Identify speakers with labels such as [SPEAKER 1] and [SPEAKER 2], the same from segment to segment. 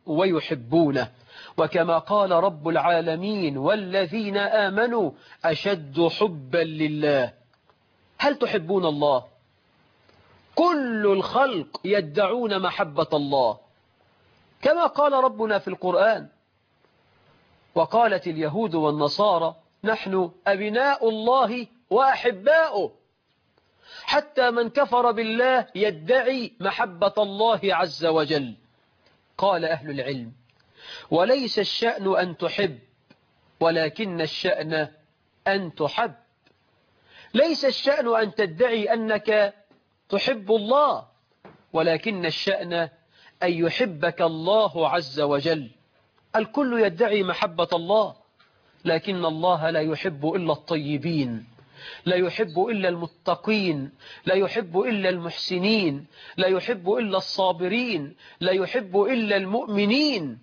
[SPEAKER 1] ويحبونه. وكما قال رب العالمين والذين آمنوا أشد حبا لله. هل تحبون الله؟ كل الخلق يدعون محبة الله، كما قال ربنا في القرآن: وقالت اليهود والنصارى نحن أبناء الله وأحباؤه. حتى من كفر بالله يدعي محبة الله عز وجل. قال أهل العلم: وليس الشأن أن تحب، ولكن الشأن أن تحب. ليس الشأن أن تدعي أنك تحب الله، ولكن الشأن أن يحبك الله عز وجل. الكل يدعي محبة الله، لكن الله لا يحب إلا الطيبين، لا يحب إلا المتقين، لا يحب إلا المحسنين، لا يحب إلا الصابرين، لا يحب إلا المؤمنين.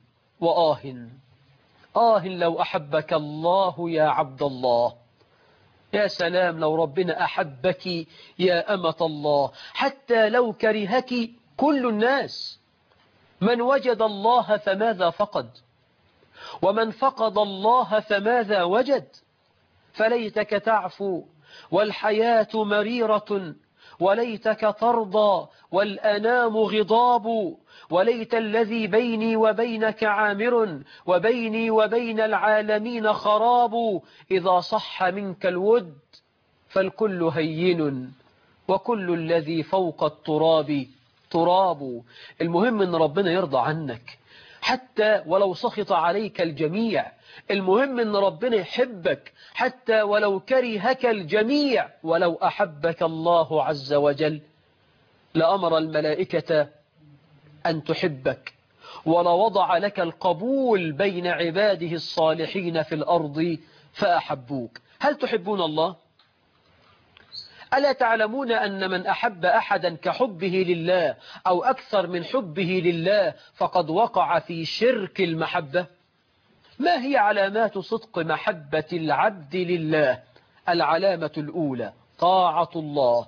[SPEAKER 1] وآه لو أحبك الله يا عبد الله. يا سلام لو ربنا أحبك يا أمة الله، حتى لو كرهك كل الناس. من وجد الله فماذا فقد؟ ومن فقد الله فماذا وجد؟ فليتك تعفو والحياة مريرة، وليتك ترضى والأنام غضاب، وليت الذي بيني وبينك عامر، وبيني وبين العالمين خراب. إذا صح منك الود فالكل هين، وكل الذي فوق التراب تراب. المهم أن ربنا يرضى عنك حتى ولو سخط عليك الجميع. المهم أن ربنا يحبك حتى ولو كرهك الجميع. ولو أحبك الله عز وجل لأمر الملائكة أن تحبك، ولوضع لك القبول بين عباده الصالحين في الأرض فأحبوك. هل تحبون الله؟ ألا تعلمون أن من أحب أحدا كحبه لله أو أكثر من حبه لله فقد وقع في شرك المحبة؟ ما هي علامات صدق محبة العبد لله؟ العلامة الأولى طاعة الله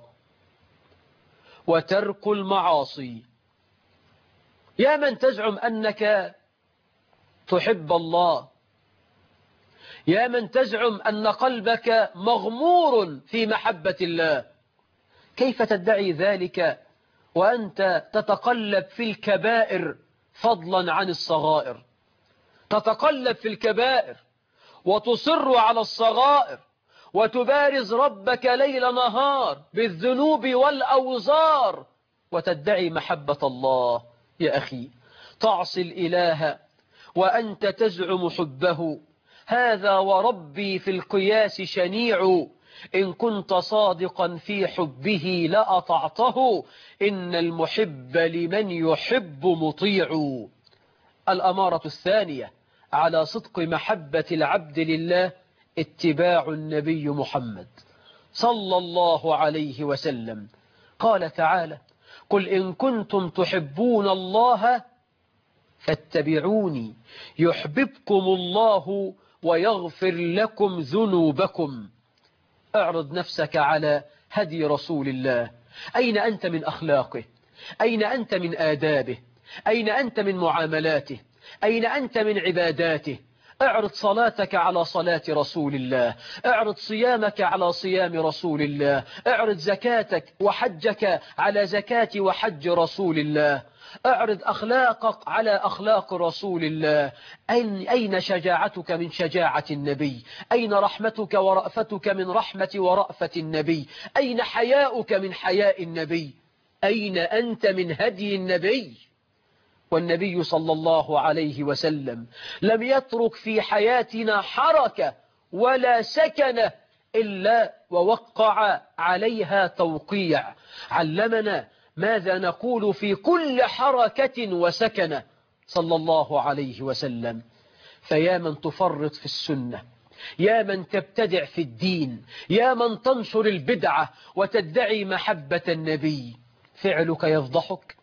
[SPEAKER 1] وترك المعاصي. يا من تزعم أنك تحب الله، يا من تزعم أن قلبك مغمور في محبة الله، كيف تدعي ذلك وأنت تتقلب في الكبائر فضلا عن الصغائر؟ تتقلب في الكبائر وتصر على الصغائر وتبارز ربك ليل نهار بالذنوب والأوزار وتدعي محبة الله. يا أخي تعصي الإله وأنت تزعم حبه، هذا وربي في القياس شنيع. إن كنت صادقا في حبه لأطعته، إن المحب لمن يحب مطيع. الأمارة الثانية على صدق محبة العبد لله اتباع النبي محمد صلى الله عليه وسلم. قال تعالى: قل إن كنتم تحبون الله فاتبعوني يحببكم الله ويغفر لكم ذنوبكم. اعرض نفسك على هدي رسول الله. أين أنت من أخلاقه؟ أين أنت من آدابه؟ أين أنت من معاملاته؟ أين أنت من عباداته؟ اعرض صلاتك على صلاة رسول الله، اعرض صيامك على صيام رسول الله، اعرض زكاتك وحجك على زكاة وحج رسول الله، اعرض أخلاقك على أخلاق رسول الله. أين شجاعتك من شجاعة النبي؟ أين رحمتك ورأفتك من رحمة ورأفة النبي؟ أين حياؤك من حياء النبي؟ أين أنت من هدي النبي؟ والنبي صلى الله عليه وسلم لم يترك في حياتنا حركة ولا سكنة إلا ووقع عليها توقيع. علمنا ماذا نقول في كل حركة وسكنة صلى الله عليه وسلم. فيا من تفرط في السنة، يا من تبتدع في الدين، يا من تنشر البدعة وتدعي محبة النبي، فعلك يفضحك،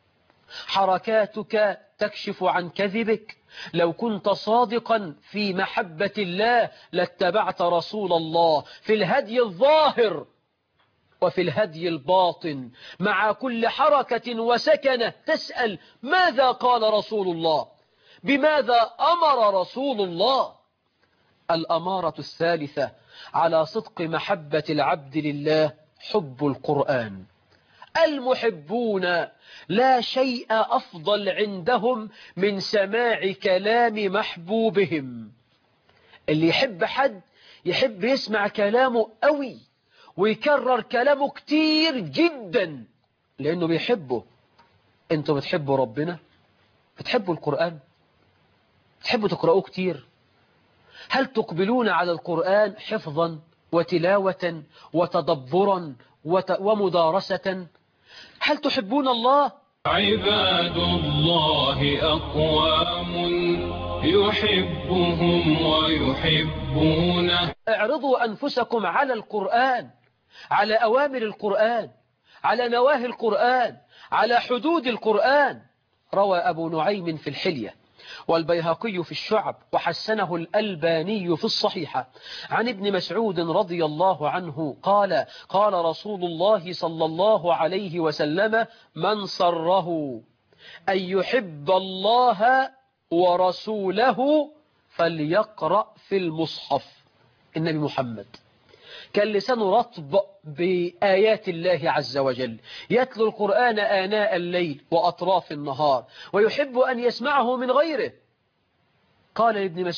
[SPEAKER 1] حركاتك تكشف عن كذبك. لو كنت صادقا في محبة الله لاتبعت رسول الله في الهدي الظاهر وفي الهدي الباطن. مع كل حركة وسكنة تسأل: ماذا قال رسول الله؟ بماذا أمر رسول الله؟ الأمارة الثالثة على صدق محبة العبد لله حب القرآن. المحبون لا شيء أفضل عندهم من سماع كلام محبوبهم. اللي يحب حد يحب يسمع كلامه قوي ويكرر كلامه كتير جدا لأنه بيحبه. أنتوا بتحبوا ربنا؟ بتحبوا القرآن؟ بتحبوا تقرأوه كتير؟ هل تقبلون على القرآن حفظا وتلاوة وتدبرا ومدارسة؟ هل تحبون الله؟
[SPEAKER 2] عباد الله أقوام يحبهم ويحبونه.
[SPEAKER 1] اعرضوا أنفسكم على القرآن، على أوامر القرآن، على نواهي القرآن، على حدود القرآن. روى أبو نعيم في الحلية والبيهقي في الشعب وحسنه الألباني في الصحيحة عن ابن مسعود رضي الله عنه قال: قال رسول الله صلى الله عليه وسلم: من سره أن يحب الله ورسوله فليقرأ في المصحف. النبي محمد كان لسانه رطب بآيات الله عز وجل، يتلو القرآن آناء الليل وأطراف النهار ويحب أن يسمعه من غيره. قال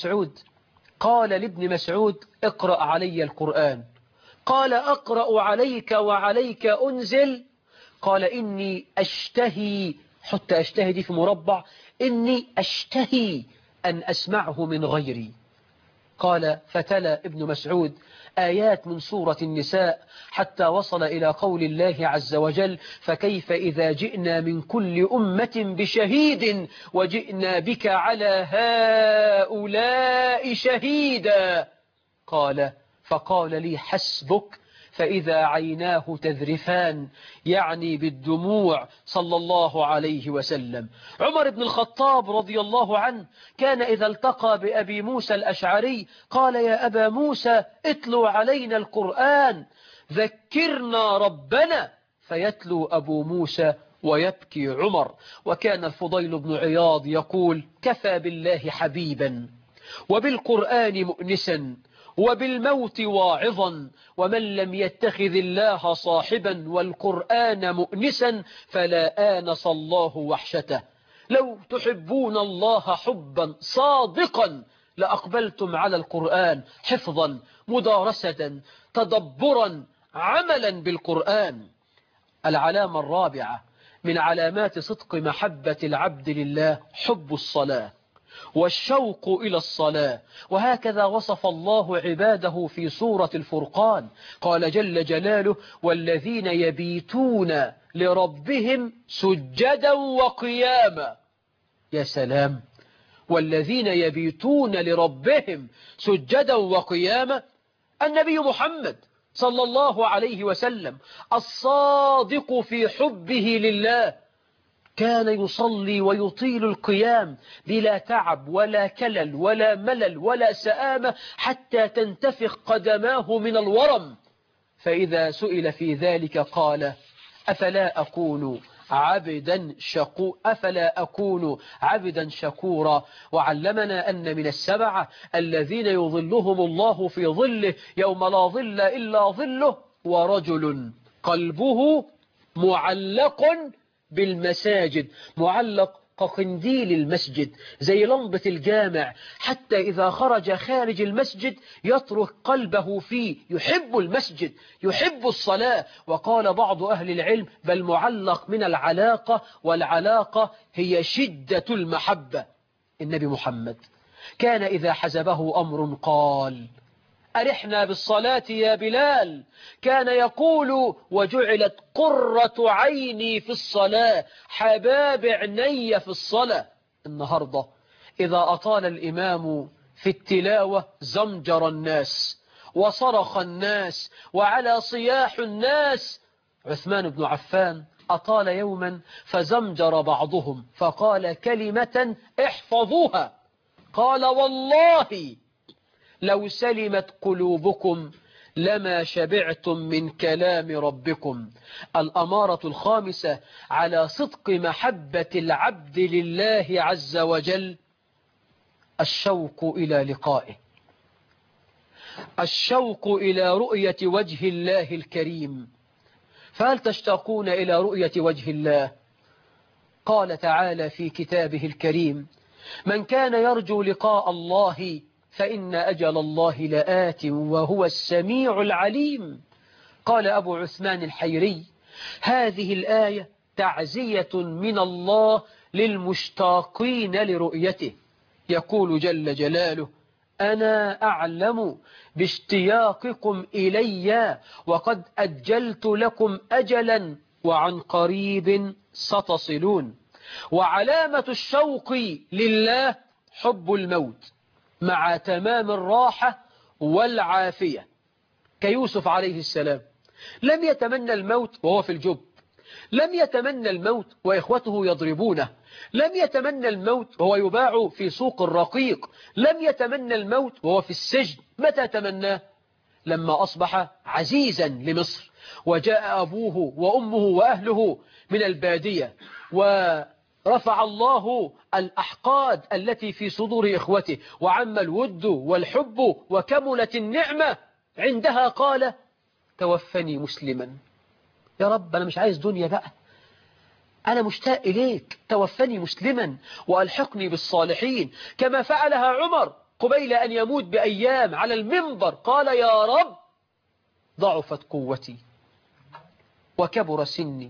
[SPEAKER 1] لابن مسعود: اقرأ علي القرآن. قال: أقرأ عليك وعليك أنزل؟ قال: إني أشتهي، حتى أشتهي دي في مربع، إني أشتهي أن أسمعه من غيري. قال: فتلا ابن مسعود آيات من سورة النساء حتى وصل إلى قول الله عز وجل: فكيف إذا جئنا من كل أمة بشهيد وجئنا بك على هؤلاء شهيدا. فقال لي: حسبك، فإذا عيناه تذرفان، يعني بالدموع، صلى الله عليه وسلم. عمر بن الخطاب رضي الله عنه كان إذا التقى بأبي موسى الأشعري قال: يا أبا موسى اتلو علينا القرآن، ذكرنا ربنا. فيتلو أبو موسى ويبكي عمر. وكان الفضيل بن عياض يقول: كفى بالله حبيبا وبالقرآن مؤنسا وبالموت واعظا، ومن لم يتخذ الله صاحبا والقرآن مؤنسا فلا آنس الله وحشته. لو تحبون الله حبا صادقا لأقبلتم على القرآن حفظا مدارسة تدبرا عملا بالقرآن. العلامة الرابعة من علامات صدق محبة العبد لله حب الصلاة والشوق إلى الصلاة. وهكذا وصف الله عباده في سورة الفرقان. قال جل جلاله: والذين يبيتون لربهم سجدا وقياما. يا سلام، والذين يبيتون لربهم سجدا وقياما. النبي محمد صلى الله عليه وسلم الصادق في حبه لله كان يصلي ويطيل القيام بلا تعب ولا كلل ولا ملل ولا سآمة حتى تنتفخ قدماه من الورم. فإذا سئل في ذلك قال: أفلا أكون عبدا شكورا. وعلمنا أن من السبعة الذين يظلهم الله في ظله يوم لا ظل إلا ظله: ورجل قلبه معلق بالمساجد، معلق كقنديل المسجد زي لمبة الجامع، حتى إذا خرج خارج المسجد يترك قلبه فيه، يحب المسجد، يحب الصلاة. وقال بعض أهل العلم: بل معلق من العلاقة، والعلاقة هي شدة المحبة. النبي محمد كان إذا حزبه أمر قال: أرحنا بالصلاة يا بلال. كان يقول: وجعلت قرة عيني في الصلاة، حباب عيني في الصلاة. النهاردة إذا أطال الإمام في التلاوة زمجر الناس وصرخ الناس وعلى صياح الناس. عثمان بن عفان أطال يوما فزمجر بعضهم فقال كلمة احفظوها، قال: والله لو سلمت قلوبكم لما شبعتم من كلام ربكم. الأمارة الخامسة على صدق محبة العبد لله عز وجل الشوق إلى لقائه، الشوق إلى رؤية وجه الله الكريم. فهل تشتاقون إلى رؤية وجه الله؟ قال تعالى في كتابه الكريم: من كان يرجو لقاء الله فإن أجل الله لآت وهو السميع العليم. قال أبو عثمان الحيري: هذه الآية تعزية من الله للمشتاقين لرؤيته، يقول جل جلاله: أنا أعلم باشتياقكم إلي وقد أجلت لكم أجلا وعن قريب ستصلون. وعلامة الشوق لله حب الموت مع تمام الراحة والعافية، كيوسف عليه السلام لم يتمنى الموت وهو في الجب، لم يتمنى الموت وإخوته يضربونه، لم يتمنى الموت وهو يباع في سوق الرقيق، لم يتمنى الموت وهو في السجن. متى تمناه؟ لما أصبح عزيزا لمصر، وجاء أبوه وأمه وأهله من البادية، ورفع الله الأحقاد التي في صدور إخوته، وعم الود والحب وكملت النعمة. عندها قال: توفني مسلما. يا رب أنا مش عايز دنيا بقى، أنا مشتاق إليك، توفني مسلما وألحقني بالصالحين. كما فعلها عمر قبيل أن يموت بأيام على المنبر، قال: يا رب ضعفت قوتي وكبر سني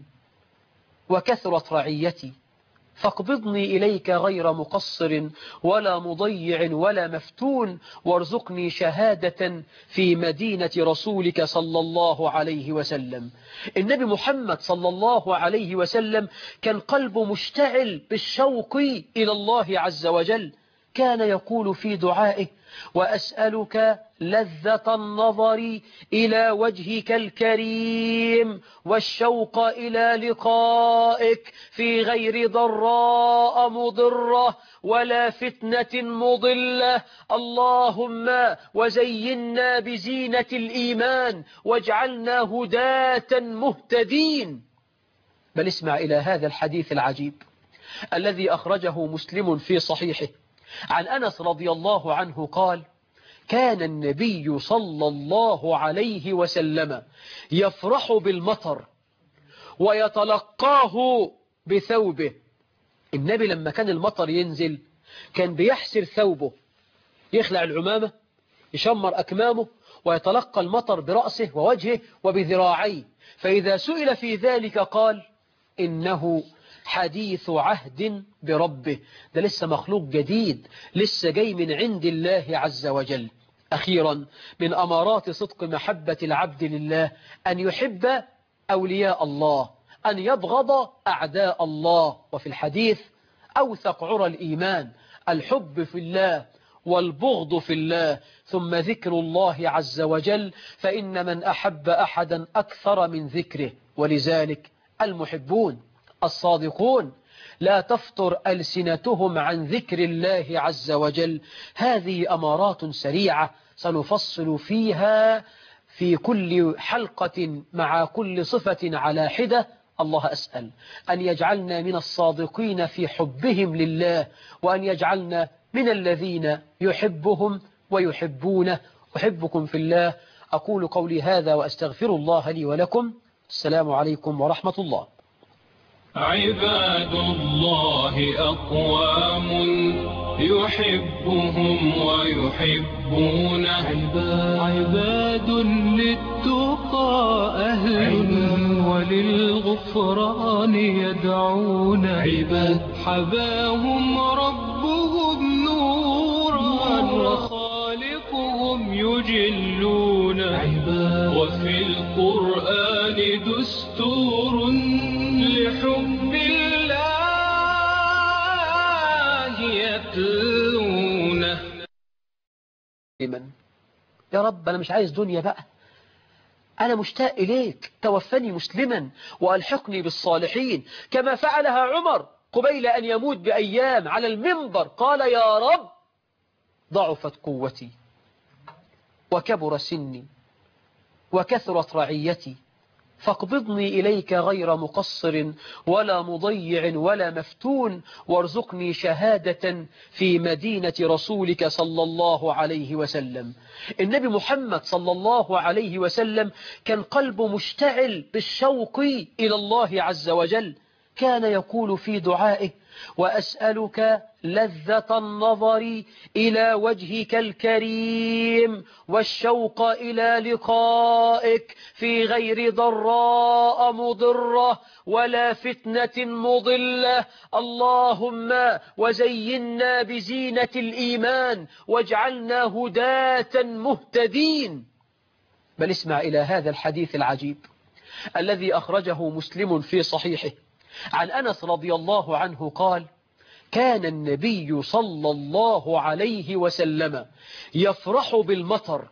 [SPEAKER 1] وكثرت رعيتي، فاقبضني إليك غير مقصر ولا مضيع ولا مفتون، وارزقني شهادة في مدينة رسولك صلى الله عليه وسلم. النبي محمد صلى الله عليه وسلم كان قلبه مشتعل بالشوق إلى الله عز وجل. كان يقول في دعائه: وأسألك لذة النظر إلى وجهك الكريم والشوق إلى لقائك في غير ضراء مضرة ولا فتنة مضلة. اللهم وزينا بزينة الإيمان واجعلنا هداة مهتدين. بل اسمع إلى هذا الحديث العجيب الذي أخرجه مسلم في صحيحه عن أنس رضي الله عنه قال: كان النبي صلى الله عليه وسلم يفرح بالمطر ويتلقاه بثوبه. النبي لما كان المطر ينزل كان بيحسر ثوبه، يخلع العمامة، يشمر أكمامه، ويتلقى المطر برأسه ووجهه وبذراعيه. فإذا سئل في ذلك قال: إنه حديث عهد بربه، ده لسه مخلوق جديد، لسه جاي من عند الله عز وجل. أخيرا، من أمارات صدق محبة العبد لله أن يحب أولياء الله، أن يبغض أعداء الله. وفي الحديث: أوثق عرى الإيمان الحب في الله والبغض في الله، ثم ذكر الله عز وجل، فإن من أحب أحدا أكثر من ذكره. ولذلك المحبون الصادقون لا تفتر ألسنتهم عن ذكر الله عز وجل. هذه أمارات سريعة سنفصل فيها في كل حلقة مع كل صفة على حدة. الله أسأل أن يجعلنا من الصادقين في حبهم لله، وأن يجعلنا من الذين يحبهم ويحبونه. أحبكم في الله. أقول قولي هذا وأستغفر الله لي ولكم. السلام عليكم ورحمة الله.
[SPEAKER 2] عباد الله أقوام يحبهم ويحبونه، عباد للتقى أهل وللغفران يدعون، عباد حباهم ربهم نورا وخالقهم يجلون، عباد وفي القرآن دستور لحب الله يتلونه.
[SPEAKER 1] يا رب أنا مش عايز دنيا بقى، أنا مشتاق إليك، توفني مسلما وألحقني بالصالحين. كما فعلها عمر قبيل أن يموت بأيام على المنبر، قال: يا رب ضعفت قوتي وكبر سني وكثرت رعيتي، فاقبضني إليك غير مقصر ولا مضيع ولا مفتون، وارزقني شهادة في مدينة رسولك صلى الله عليه وسلم. النبي محمد صلى الله عليه وسلم كان قلبه مشتعل بالشوق إلى الله عز وجل، كان يقول في دعائه: وأسألك لذة النظر إلى وجهك الكريم والشوق إلى لقائك في غير ضراء مضرة ولا فتنة مضلة، اللهم وزينا بزينة الإيمان واجعلنا هداة مهتدين. بل اسمع إلى هذا الحديث العجيب الذي أخرجه مسلم في صحيحه عن أنس رضي الله عنه قال: كان النبي صلى الله عليه وسلم يفرح بالمطر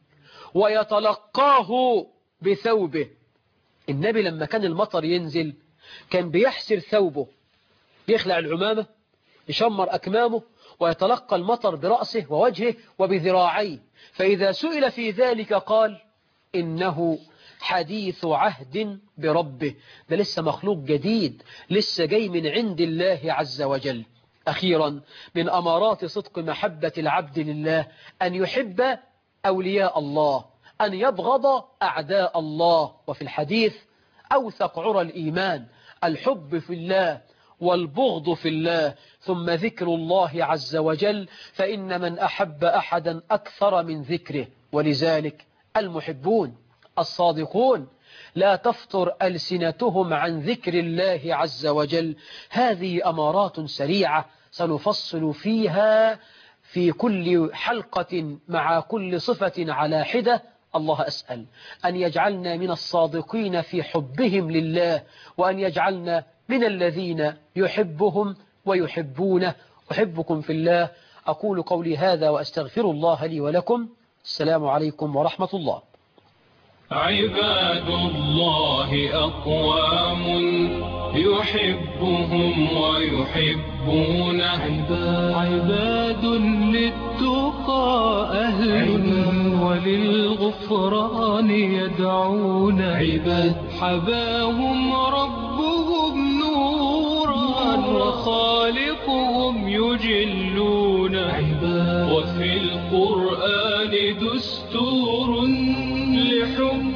[SPEAKER 1] ويتلقاه بثوبه. النبي لما كان المطر ينزل كان بيحسر ثوبه، يخلع العمامة، يشمر أكمامه، ويتلقى المطر برأسه ووجهه وبذراعيه، فإذا سئل في ذلك قال: إنه حديث عهد بربه، ده لسه مخلوق جديد، لسه جاي من عند الله عز وجل. أخيرا، من أمارات صدق محبة العبد لله أن يحب أولياء الله، أن يبغض أعداء الله. وفي الحديث: أوثق عرى الإيمان الحب في الله والبغض في الله، ثم ذكر الله عز وجل، فإن من أحب أحدا أكثر من ذكره. ولذلك المحبون الصادقون لا تفتر ألسنتهم عن ذكر الله عز وجل. هذه أمارات سريعة سنفصل فيها في كل حلقة مع كل صفة على حدة. الله أسأل أن يجعلنا من الصادقين في حبهم لله، وأن يجعلنا من الذين يحبهم ويحبونه. أحبكم في الله. أقول قولي هذا وأستغفر الله لي ولكم. السلام عليكم ورحمة الله.
[SPEAKER 2] عباد الله أقوام يحبهم ويحبونه، عباد للتقى أهل وللغفران يدعون، عباد حباهم ربهم نورا وخالقهم يجلون، وفي القرآن دستور لحب